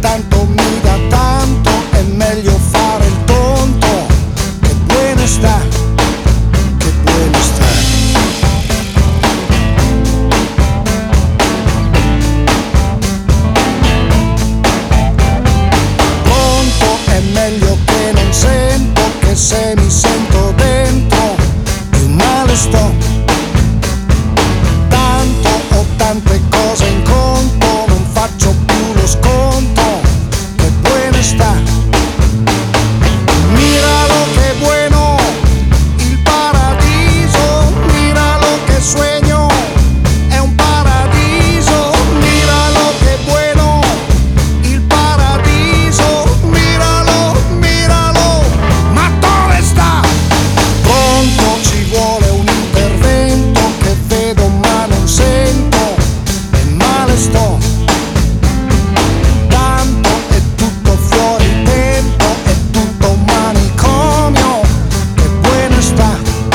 tanto mi dà tanto, è meglio fare il tonto. Che buona sta, che buona sta. Pronto è meglio che non sento, che se mi sento dentro più male sto. Tanto ho tante cose in conto, non faccio più lo sconto. Che buena sta. Míralo que bueno, il paradiso. Míralo que sueño, è un paradiso. Míralo que bueno, il paradiso. Míralo, míralo, ma dove sta? Pronto, ci vuole un intervento, che vedo ma non sento, e male sto. Tanto è tutto fuori tempo, è tutto un manicomio. Che buena sta.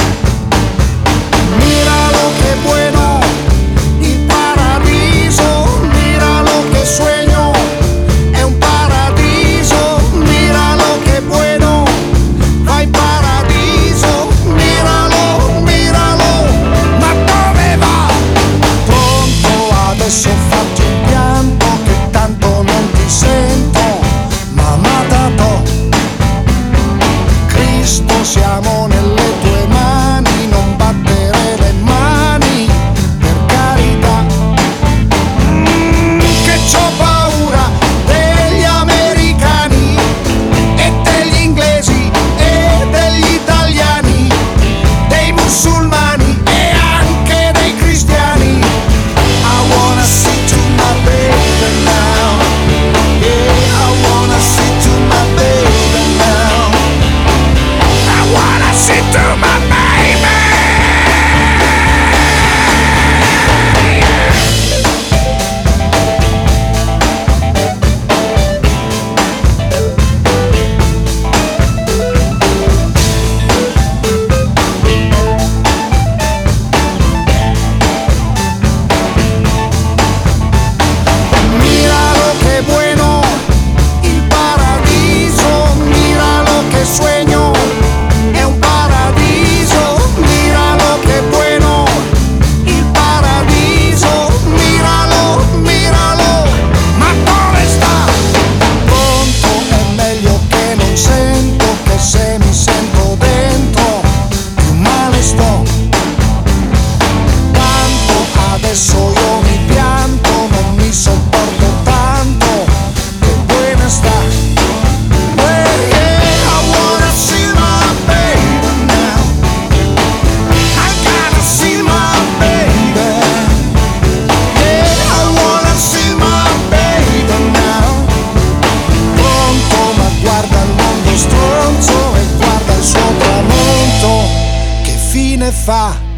Míralo que bueno, il paradiso. Míralo que sueño, è un paradiso. Míralo que bueno, va in paradiso. Míralo, míralo, ma dove va? Pronto, adesso faccio un pianto, che tanto non ti sento, ma matato. Cristo, siamo nelle tue mani, non battere le mani, per carità. Che c'ho paura degli americani e degli inglesi e degli italiani, dei musulmani e anche dei cristiani. I wanna see to my baby now. Yeah, I wanna see to my baby now. I wanna see to my baby. Míralo que bueno, il paradiso. Míralo que sueño, è un paradiso. Míralo que bueno, il paradiso. Míralo, míralo, ma dove sta? Pronto è meglio che non sento, che se mi sento dentro più male sto. Tanto adesso io mi pianto, non mi sopporto tanto. Che buona sta. I wanna see my baby now. I gotta see my baby. Yeah, I wanna see my baby now. Pronto, ma guarda il mondo stronzo e guarda il suo tramonto. Che fine fa?